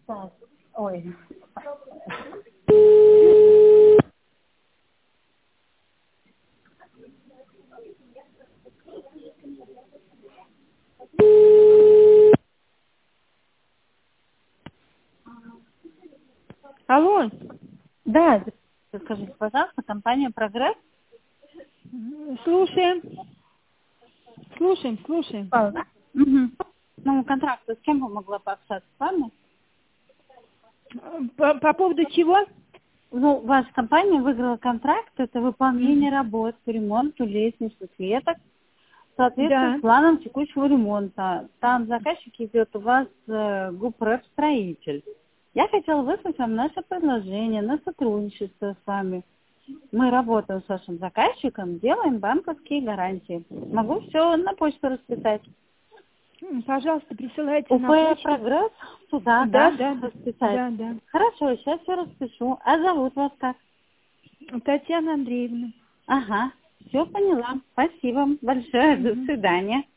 Так, ой. Алло, Да, скажите, пожалуйста, компания «Прогресс». слушаем, слушаем. Угу. Ну, контракт, с кем бы могла пообщаться с вами? По поводу чего? Ну, ваша компания выиграла контракт, это выполнение работ по ремонту лестничных клеток в соответствии Да. с планом текущего ремонта. Там заказчик идет у вас ГУПРЭП-строитель. Я хотела выслать вам наше предложение на сотрудничество с вами. Мы работаем с вашим заказчиком, делаем банковские гарантии. Могу все на почту расписать. Пожалуйста, присылайте на УП почту. «Прогресс» сюда, Да, да, да, расписать. да, да. Хорошо, сейчас все распишу. А зовут вас как? Татьяна Андреевна. Ага, все поняла. Спасибо большое. До Мгм. свидания.